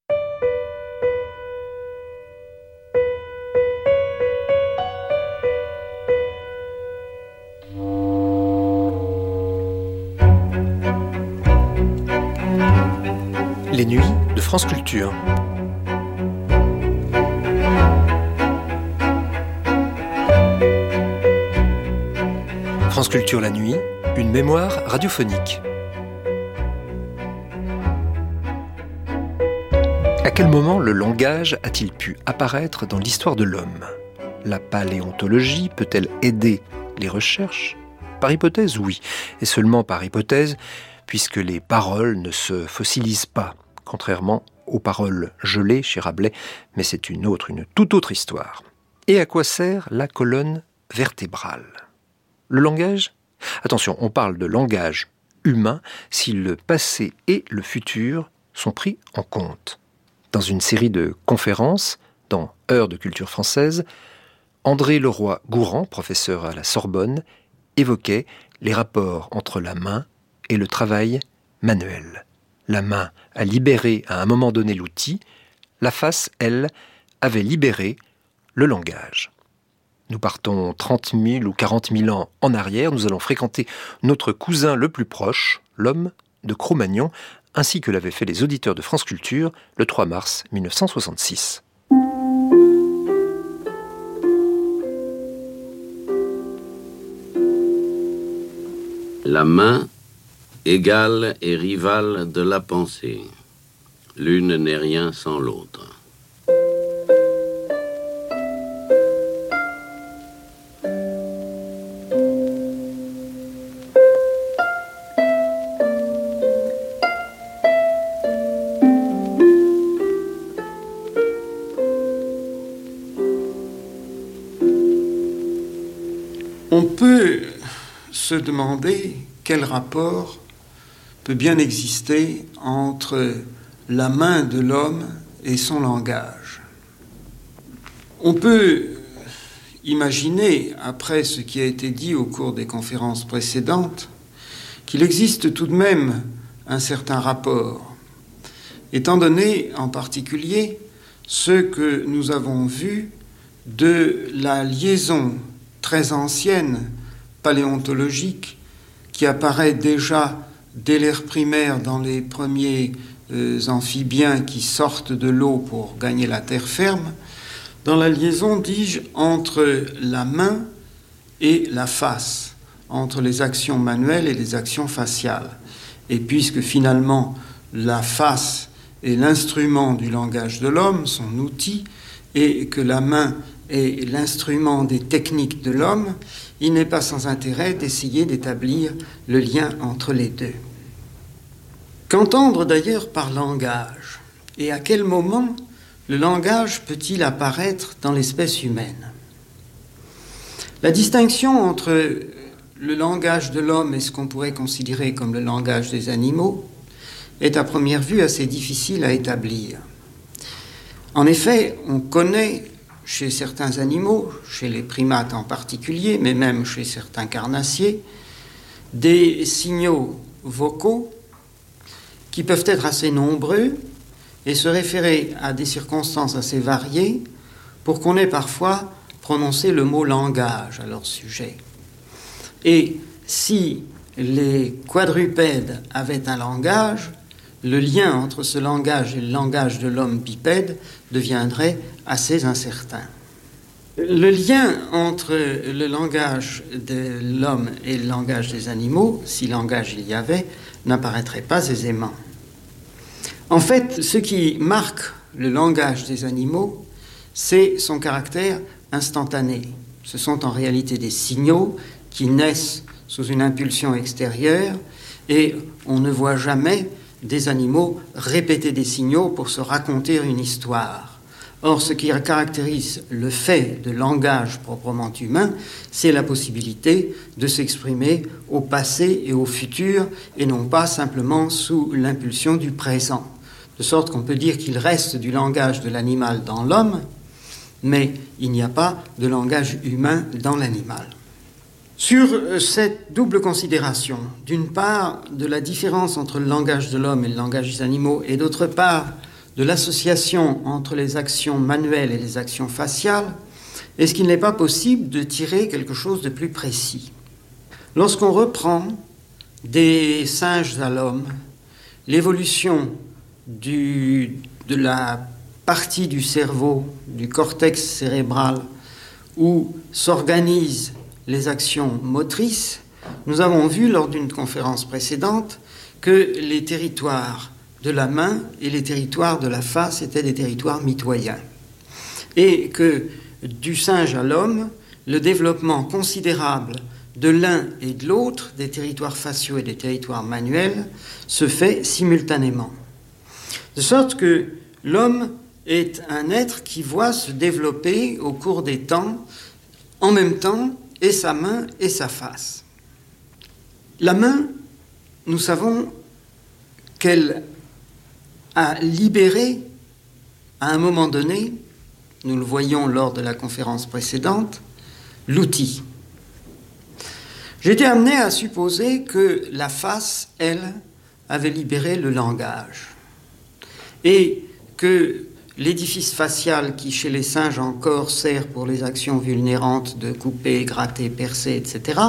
Les Nuits de France Culture. France Culture la nuit, une mémoire radiophonique. À quel moment le langage a-t-il pu apparaître dans l'histoire de l'homme ? La paléontologie peut-elle aider les recherches ? Par hypothèse, oui, et seulement par hypothèse, puisque les paroles ne se fossilisent pas, contrairement aux paroles gelées chez Rabelais, mais c'est une toute autre histoire. Et à quoi sert la colonne vertébrale ? Le langage ? Attention, on parle de langage humain si le passé et le futur sont pris en compte. Dans une série de conférences, dans Heures de culture française, André Leroy-Gourand, professeur à la Sorbonne, évoquait les rapports entre la main et le travail manuel. La main a libéré à un moment donné l'outil, la face, elle, avait libéré le langage. Nous partons 30 000 ou 40 000 ans en arrière. Nous allons fréquenter notre cousin le plus proche, l'homme de Cro-Magnon, ainsi que l'avaient fait les auditeurs de France Culture le 3 mars 1966. La main, égale et rivale de la pensée. L'une n'est rien sans l'autre. On peut se demander quel rapport peut bien exister entre la main de l'homme et son langage. On peut imaginer, après ce qui a été dit au cours des conférences précédentes, qu'il existe tout de même un certain rapport, étant donné en particulier ce que nous avons vu de la liaison très ancienne, paléontologique, qui apparaît déjà dès l'ère primaire dans les premiers amphibiens qui sortent de l'eau pour gagner la terre ferme, dans la liaison, dis-je, entre la main et la face, entre les actions manuelles et les actions faciales. Et puisque finalement la face est l'instrument du langage de l'homme, son outil, et que la main est l'instrument des techniques de l'homme, il n'est pas sans intérêt d'essayer d'établir le lien entre les deux. Qu'entendre d'ailleurs par langage? Et à quel moment le langage peut-il apparaître dans l'espèce humaine? La distinction entre le langage de l'homme et ce qu'on pourrait considérer comme le langage des animaux est à première vue assez difficile à établir. En effet, on connaît chez certains animaux, chez les primates en particulier, mais même chez certains carnassiers, des signaux vocaux qui peuvent être assez nombreux et se référer à des circonstances assez variées pour qu'on ait parfois prononcé le mot langage à leur sujet. Et si les quadrupèdes avaient un langage, le lien entre ce langage et le langage de l'homme bipède deviendrait assez incertain. Le lien entre le langage de l'homme et le langage des animaux, si langage il y avait, n'apparaîtrait pas aisément. En fait, ce qui marque le langage des animaux, c'est son caractère instantané. Ce sont en réalité des signaux qui naissent sous une impulsion extérieure et on ne voit jamais des animaux répéter des signaux pour se raconter une histoire. Or, ce qui caractérise le fait de langage proprement humain, c'est la possibilité de s'exprimer au passé et au futur, et non pas simplement sous l'impulsion du présent. De sorte qu'on peut dire qu'il reste du langage de l'animal dans l'homme, mais il n'y a pas de langage humain dans l'animal. Sur cette double considération, d'une part de la différence entre le langage de l'homme et le langage des animaux, et d'autre part de l'association entre les actions manuelles et les actions faciales, est-ce qu'il n'est pas possible de tirer quelque chose de plus précis? Lorsqu'on reprend des singes à l'homme, l'évolution de la partie du cerveau, du cortex cérébral, où s'organisent les actions motrices, nous avons vu lors d'une conférence précédente que les territoires de la main et les territoires de la face étaient des territoires mitoyens. Et que du singe à l'homme, le développement considérable de l'un et de l'autre, des territoires faciaux et des territoires manuels, se fait simultanément. De sorte que l'homme est un être qui voit se développer au cours des temps, en même temps, et sa main et sa face. La main, nous savons qu'elle a libéré, à un moment donné, nous le voyons lors de la conférence précédente, l'outil. J'étais amené à supposer que la face, elle, avait libéré le langage, et que l'édifice facial qui, chez les singes encore, sert pour les actions vulnérantes de couper, gratter, percer, etc.,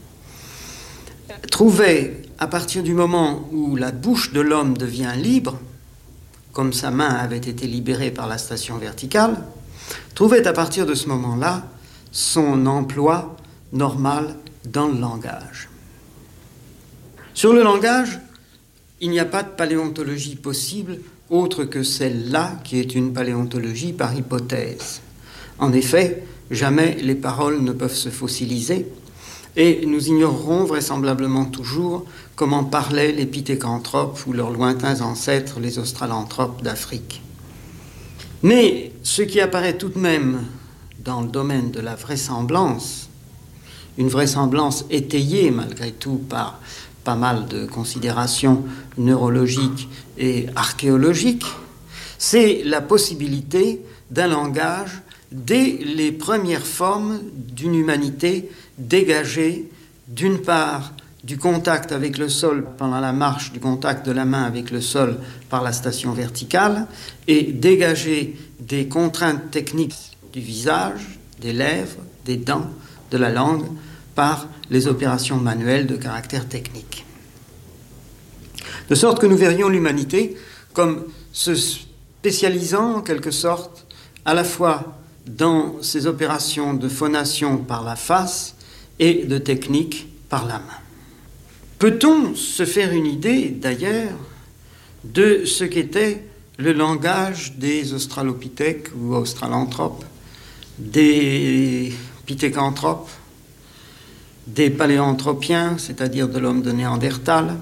trouvait, à partir du moment où la bouche de l'homme devient libre, comme sa main avait été libérée par la station verticale, trouvait à partir de ce moment-là son emploi normal dans le langage. Sur le langage, il n'y a pas de paléontologie possible autre que celle-là, qui est une paléontologie par hypothèse. En effet, jamais les paroles ne peuvent se fossiliser, et nous ignorerons vraisemblablement toujours comment parlaient les pithécanthropes ou leurs lointains ancêtres, les australanthropes d'Afrique. Mais ce qui apparaît tout de même dans le domaine de la vraisemblance, une vraisemblance étayée malgré tout par pas mal de considérations neurologiques et archéologiques, c'est la possibilité d'un langage dès les premières formes d'une humanité dégagée, d'une part, du contact avec le sol pendant la marche, du contact de la main avec le sol par la station verticale, et dégagée des contraintes techniques du visage, des lèvres, des dents, de la langue, par les opérations manuelles de caractère technique. De sorte que nous verrions l'humanité comme se spécialisant en quelque sorte à la fois dans ces opérations de phonation par la face et de technique par la main. Peut-on se faire une idée, d'ailleurs, de ce qu'était le langage des australopithèques ou australanthropes, des pithécanthropes, des paléanthropiens, c'est-à-dire de l'homme de Néandertal?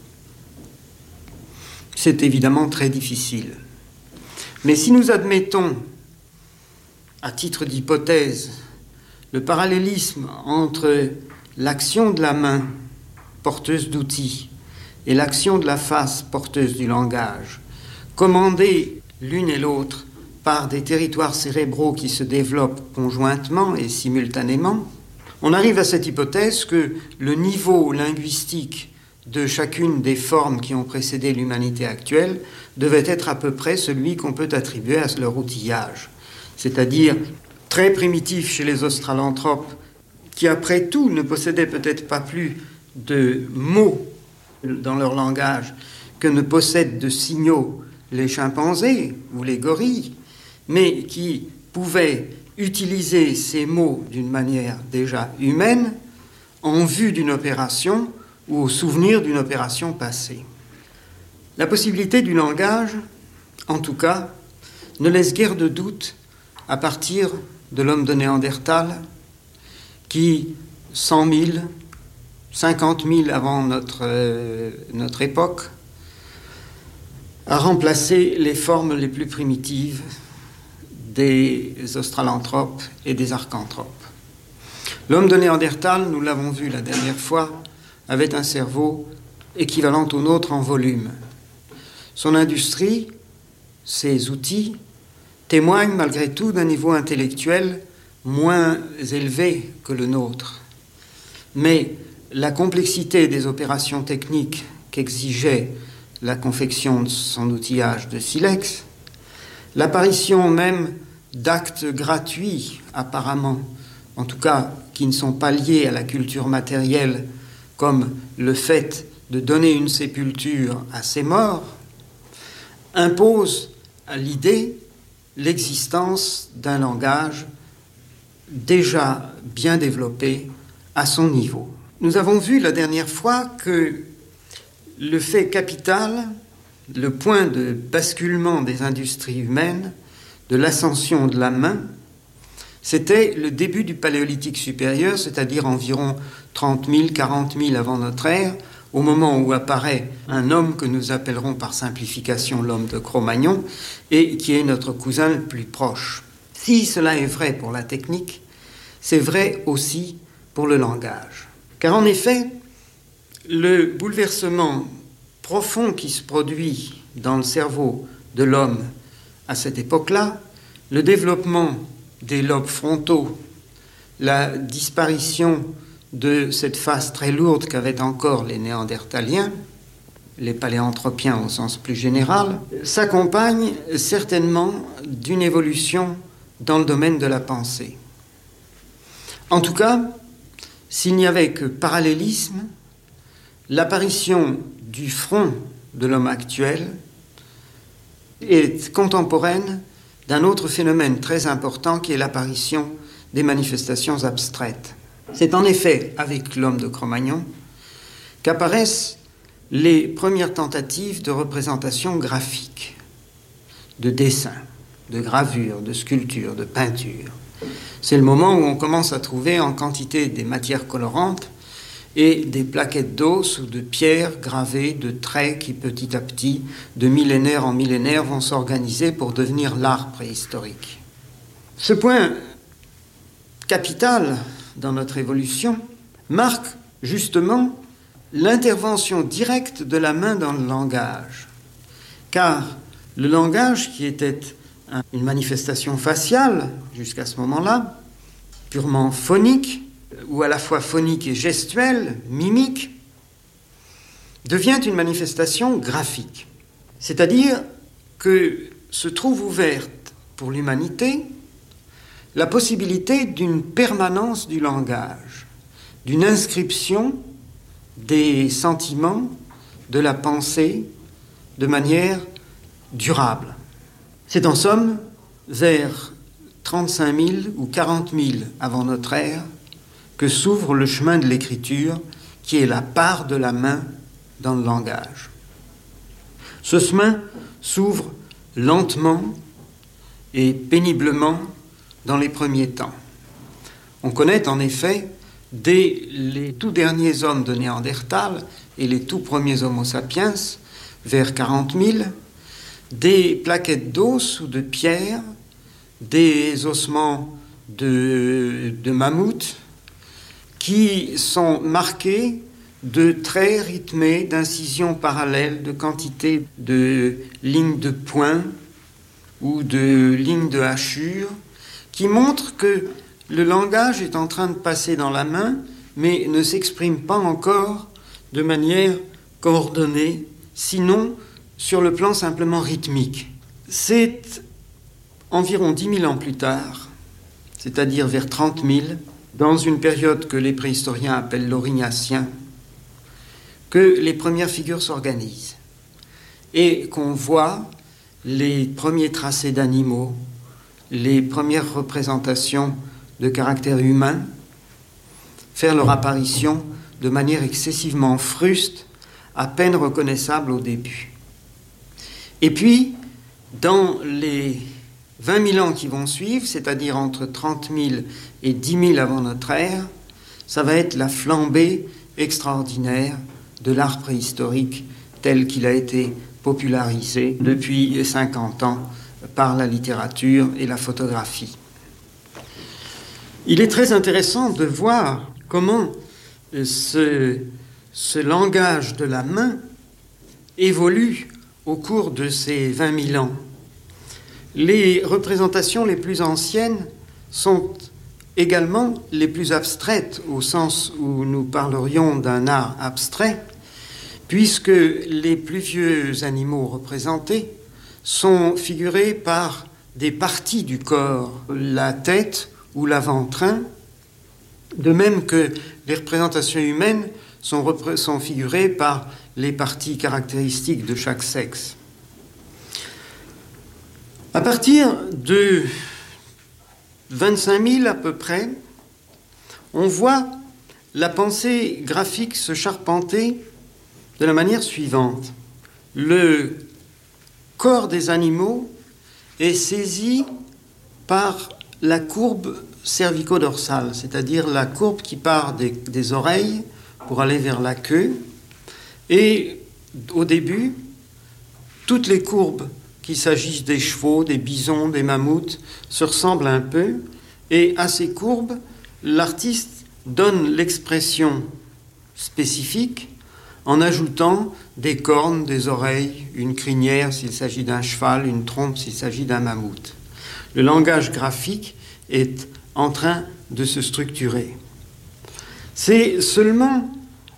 C'est évidemment très difficile. Mais si nous admettons, à titre d'hypothèse, le parallélisme entre l'action de la main, porteuse d'outils, et l'action de la face, porteuse du langage, commandées l'une et l'autre par des territoires cérébraux qui se développent conjointement et simultanément, on arrive à cette hypothèse que le niveau linguistique de chacune des formes qui ont précédé l'humanité actuelle devait être à peu près celui qu'on peut attribuer à leur outillage, c'est-à-dire très primitif chez les australanthropes, qui après tout ne possédaient peut-être pas plus de mots dans leur langage que ne possèdent de signaux les chimpanzés ou les gorilles, mais qui pouvaient utiliser ces mots d'une manière déjà humaine en vue d'une opération ou au souvenir d'une opération passée. La possibilité du langage, en tout cas, ne laisse guère de doute à partir de l'homme de Néandertal qui, 100 000, 50 000 avant notre époque, a remplacé les formes les plus primitives des australanthropes et des archanthropes. L'homme de Néandertal, nous l'avons vu la dernière fois, avait un cerveau équivalent au nôtre en volume. Son industrie, ses outils, témoignent malgré tout d'un niveau intellectuel moins élevé que le nôtre. Mais la complexité des opérations techniques qu'exigeait la confection de son outillage de silex, l'apparition même d'actes gratuits, apparemment, en tout cas qui ne sont pas liés à la culture matérielle, comme le fait de donner une sépulture à ses morts, impose à l'idée l'existence d'un langage déjà bien développé à son niveau. Nous avons vu la dernière fois que le fait capital, le point de basculement des industries humaines, de l'ascension de la main, c'était le début du Paléolithique supérieur, c'est-à-dire environ 30 000, 40 000 avant notre ère, au moment où apparaît un homme que nous appellerons par simplification l'homme de Cro-Magnon, et qui est notre cousin le plus proche. Si cela est vrai pour la technique, c'est vrai aussi pour le langage. Car en effet, le bouleversement profond qui se produit dans le cerveau de l'homme à cette époque-là, le développement des lobes frontaux, la disparition de cette face très lourde qu'avaient encore les Néandertaliens, les paléanthropiens au sens plus général, s'accompagne certainement d'une évolution dans le domaine de la pensée. En tout cas, s'il n'y avait que parallélisme, l'apparition du front de l'homme actuel est contemporaine d'un autre phénomène très important qui est l'apparition des manifestations abstraites. C'est en effet avec l'homme de Cro-Magnon qu'apparaissent les premières tentatives de représentation graphique, de dessin, de gravure, de sculpture, de peinture. C'est le moment où on commence à trouver en quantité des matières colorantes et des plaquettes d'os ou de pierres gravées de traits qui petit à petit, de millénaire en millénaire, vont s'organiser pour devenir l'art préhistorique. Ce point capital dans notre évolution marque justement l'intervention directe de la main dans le langage. Car le langage, qui était une manifestation faciale jusqu'à ce moment-là, purement phonique, ou à la fois phonique et gestuelle, mimique, devient une manifestation graphique. C'est-à-dire que se trouve ouverte pour l'humanité la possibilité d'une permanence du langage, d'une inscription des sentiments, de la pensée, de manière durable. C'est en somme vers 35 000 ou 40 000 avant notre ère que s'ouvre le chemin de l'écriture, qui est la part de la main dans le langage. Ce chemin s'ouvre lentement et péniblement dans les premiers temps. On connaît en effet, dès les tout derniers hommes de Néandertal et les tout premiers Homo sapiens, vers 40 000, des plaquettes d'os ou de pierre, des ossements de mammouth, qui sont marqués de traits rythmés, d'incisions parallèles, de quantité de lignes de points ou de lignes de hachures, qui montrent que le langage est en train de passer dans la main, mais ne s'exprime pas encore de manière coordonnée, sinon sur le plan simplement rythmique. C'est environ 10 000 ans plus tard, c'est-à-dire vers 30 000, dans une période que les préhistoriens appellent l'Aurignacien, que les premières figures s'organisent et qu'on voit les premiers tracés d'animaux, les premières représentations de caractère humain faire leur apparition de manière excessivement fruste, à peine reconnaissable au début. Et puis, dans les 20 000 ans qui vont suivre, c'est-à-dire entre 30 000 et 10 000 avant notre ère, ça va être la flambée extraordinaire de l'art préhistorique tel qu'il a été popularisé depuis 50 ans par la littérature et la photographie. Il est très intéressant de voir comment ce langage de la main évolue au cours de ces 20 000 ans. Les représentations les plus anciennes sont également les plus abstraites, au sens où nous parlerions d'un art abstrait, puisque les plus vieux animaux représentés sont figurés par des parties du corps, la tête ou l'avant-train, de même que les représentations humaines sont figurées par les parties caractéristiques de chaque sexe. À partir de 25 000 à peu près, on voit la pensée graphique se charpenter de la manière suivante. Le corps des animaux est saisi par la courbe cervico-dorsale, c'est-à-dire la courbe qui part des oreilles pour aller vers la queue. Et au début, toutes les courbes, qu'il s'agisse des chevaux, des bisons, des mammouths, se ressemblent un peu. Et à ces courbes, l'artiste donne l'expression spécifique en ajoutant des cornes, des oreilles, une crinière s'il s'agit d'un cheval, une trompe s'il s'agit d'un mammouth. Le langage graphique est en train de se structurer. C'est seulement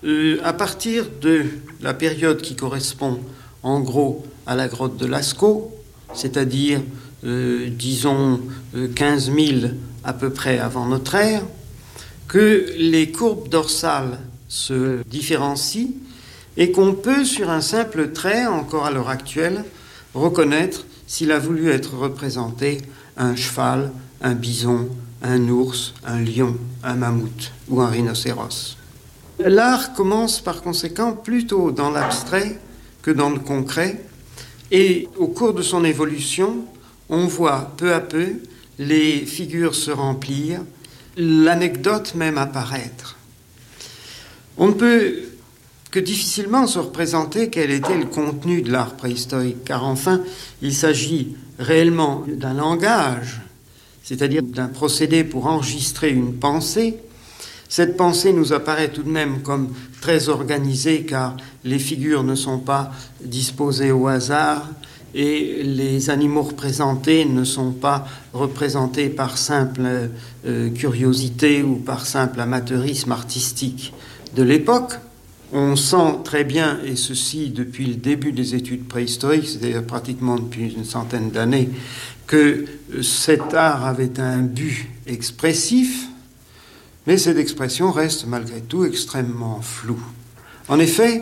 à partir de la période qui correspond en gros à la grotte de Lascaux, c'est-à-dire, disons, 15 000 à peu près avant notre ère, que les courbes dorsales se différencient et qu'on peut, sur un simple trait, encore à l'heure actuelle, reconnaître s'il a voulu être représenté un cheval, un bison, un ours, un lion, un mammouth ou un rhinocéros. L'art commence par conséquent plutôt dans l'abstrait que dans le concret, et au cours de son évolution, on voit peu à peu les figures se remplir, l'anecdote même apparaître. On ne peut que difficilement se représenter quel était le contenu de l'art préhistorique, car enfin, il s'agit réellement d'un langage, c'est-à-dire d'un procédé pour enregistrer une pensée. Cette pensée nous apparaît tout de même comme très organisée, car les figures ne sont pas disposées au hasard et les animaux représentés ne sont pas représentés par simple curiosité ou par simple amateurisme artistique de l'époque. On sent très bien, et ceci depuis le début des études préhistoriques, c'est-à-dire pratiquement depuis une centaine d'années, que cet art avait un but expressif, mais cette expression reste malgré tout extrêmement floue. En effet,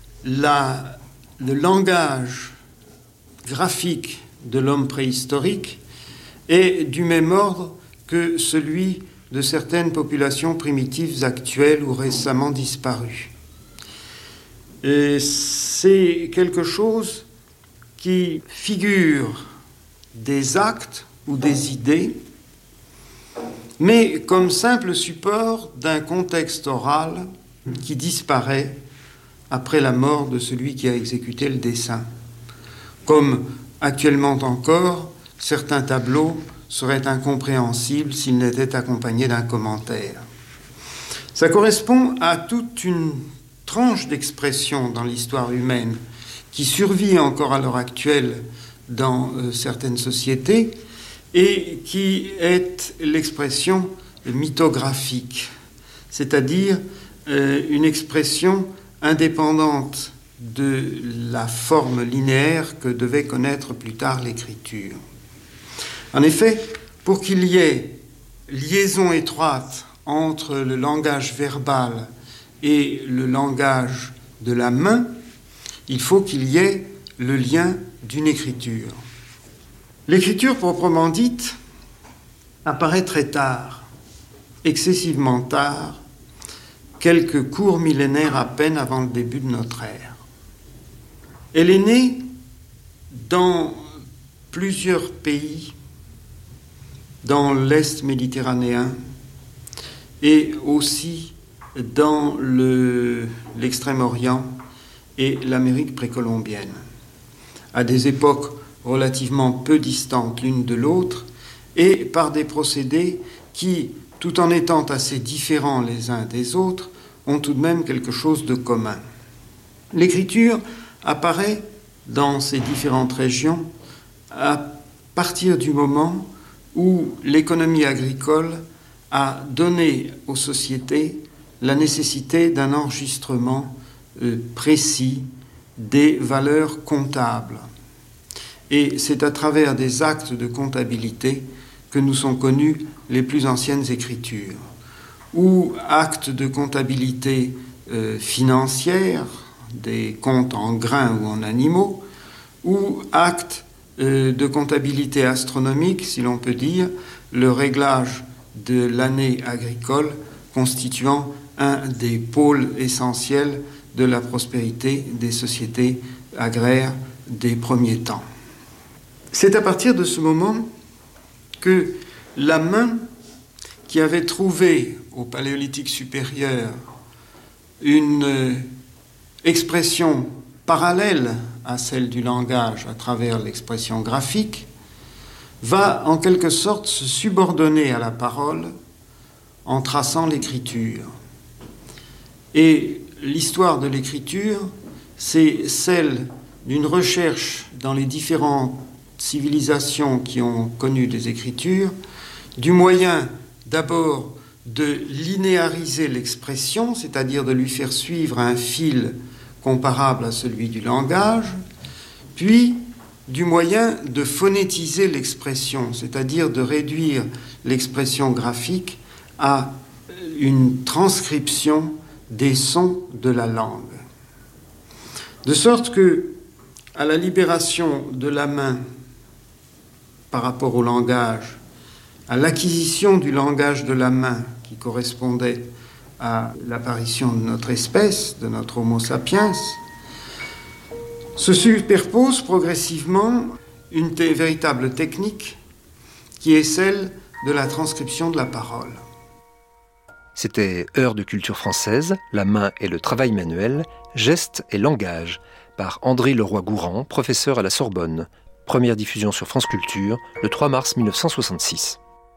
le langage graphique de l'homme préhistorique est du même ordre que celui de certaines populations primitives actuelles ou récemment disparues. Et c'est quelque chose qui figure des actes ou des idées, mais comme simple support d'un contexte oral qui disparaît après la mort de celui qui a exécuté le dessin. Comme actuellement encore, certains tableaux seraient incompréhensibles s'ils n'étaient accompagnés d'un commentaire. Ça correspond à toute une tranche d'expression dans l'histoire humaine qui survit encore à l'heure actuelle dans certaines sociétés et qui est l'expression mythographique, c'est-à-dire une expression indépendante de la forme linéaire que devait connaître plus tard l'écriture. En effet, pour qu'il y ait liaison étroite entre le langage verbal et le langage de la main, il faut qu'il y ait le lien d'une écriture. L'écriture proprement dite apparaît très tard, excessivement tard, quelques courts millénaires à peine avant le début de notre ère. Elle est née dans plusieurs pays, dans l'Est méditerranéen et aussi dans l'Extrême-Orient et l'Amérique précolombienne, à des époques relativement peu distantes l'une de l'autre et par des procédés qui, tout en étant assez différents les uns des autres, ont tout de même quelque chose de commun. L'écriture apparaît dans ces différentes régions à partir du moment où l'économie agricole a donné aux sociétés la nécessité d'un enregistrement précis des valeurs comptables. Et c'est à travers des actes de comptabilité que nous sont connues les plus anciennes écritures, ou actes de comptabilité financière, des comptes en grains ou en animaux, ou actes de comptabilité astronomique, si l'on peut dire, le réglage de l'année agricole constituant un des pôles essentiels de la prospérité des sociétés agraires des premiers temps. C'est à partir de ce moment que la main, qui avait trouvé au Paléolithique supérieur une expression parallèle à celle du langage à travers l'expression graphique, va en quelque sorte se subordonner à la parole en traçant l'écriture. Et l'histoire de l'écriture, c'est celle d'une recherche dans les différentes civilisations qui ont connu des écritures, du moyen d'abord de linéariser l'expression, c'est-à-dire de lui faire suivre un fil comparable à celui du langage, puis du moyen de phonétiser l'expression, c'est-à-dire de réduire l'expression graphique à une transcription des sons de la langue. De sorte que, à la libération de la main par rapport au langage, à l'acquisition du langage de la main qui correspondait à l'apparition de notre espèce, de notre Homo sapiens, se superpose progressivement une véritable technique qui est celle de la transcription de la parole. C'était Heures de culture française, la main et le travail manuel, gestes et langage, par André Leroy-Gourand, professeur à la Sorbonne. Première diffusion sur France Culture, le 3 mars 1966.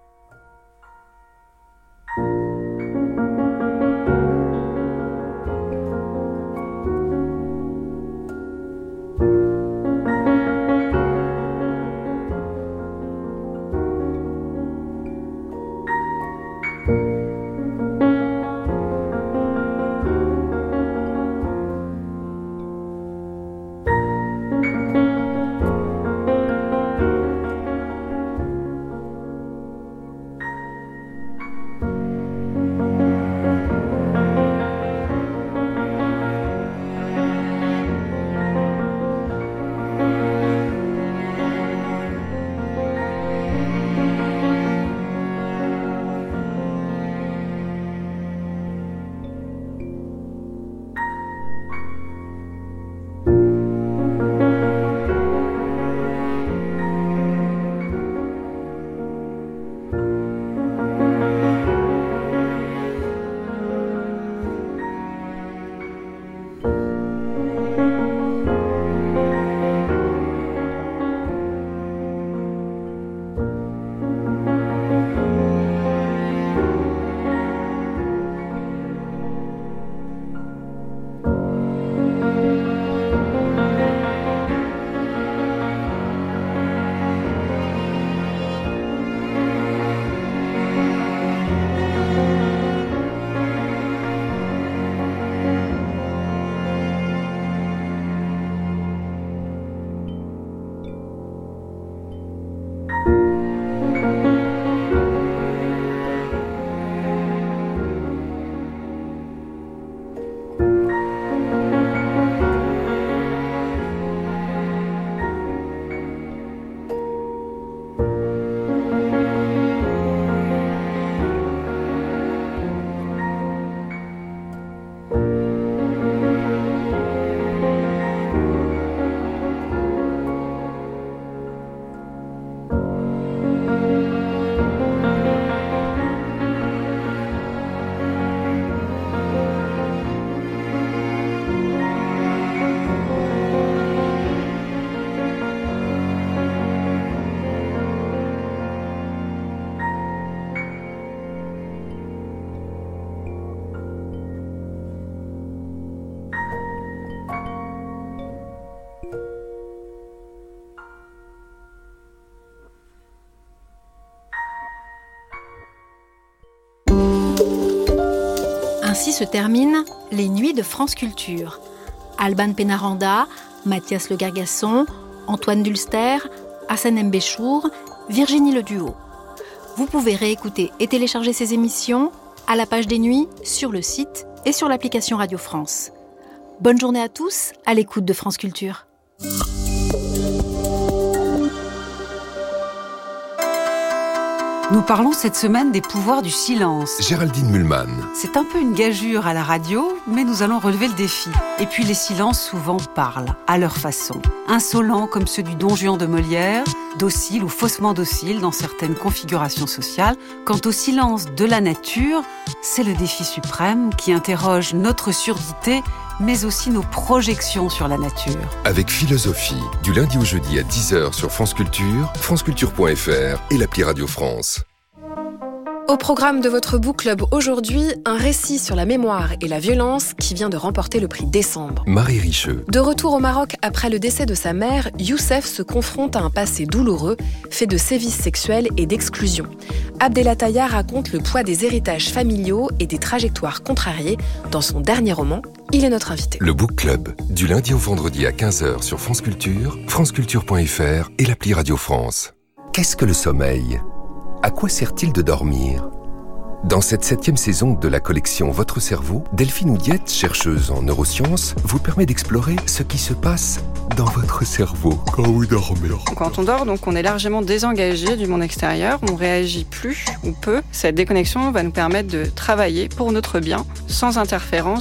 Ainsi se terminent les Nuits de France Culture. Alban Pénaranda, Mathias Le Gargasson, Antoine Dulster, Hassan Mbéchour, Virginie Le Duo. Vous pouvez réécouter et télécharger ces émissions à la page des Nuits, sur le site et sur l'application Radio France. Bonne journée à tous, à l'écoute de France Culture. Nous parlons cette semaine des pouvoirs du silence. Géraldine Mühlmann. C'est un peu une gageure à la radio, mais nous allons relever le défi. Et puis les silences souvent parlent, à leur façon. Insolents comme ceux du Don Juan de Molière, dociles ou faussement dociles dans certaines configurations sociales. Quant au silence de la nature, c'est le défi suprême qui interroge notre surdité, mais aussi nos projections sur la nature. Avec Philosophie, du lundi au jeudi à 10h sur France Culture, franceculture.fr et l'appli Radio France. Au programme de votre book club aujourd'hui, un récit sur la mémoire et la violence qui vient de remporter le prix Décembre. Marie Richeux. De retour au Maroc après le décès de sa mère, Youssef se confronte à un passé douloureux, fait de sévices sexuels et d'exclusion. Abdelataya raconte le poids des héritages familiaux et des trajectoires contrariées dans son dernier roman. Il est notre invité. Le Book Club, du lundi au vendredi à 15h sur France Culture, franceculture.fr et l'appli Radio France. Qu'est-ce que le sommeil ? À quoi sert-il de dormir ? Dans cette 7e saison de la collection Votre cerveau, Delphine Oudiette, chercheuse en neurosciences, vous permet d'explorer ce qui se passe dans votre cerveau quand vous dormez. Quand on dort, donc, on est largement désengagé du monde extérieur, on réagit plus ou peu. Cette déconnexion va nous permettre de travailler pour notre bien, sans interférence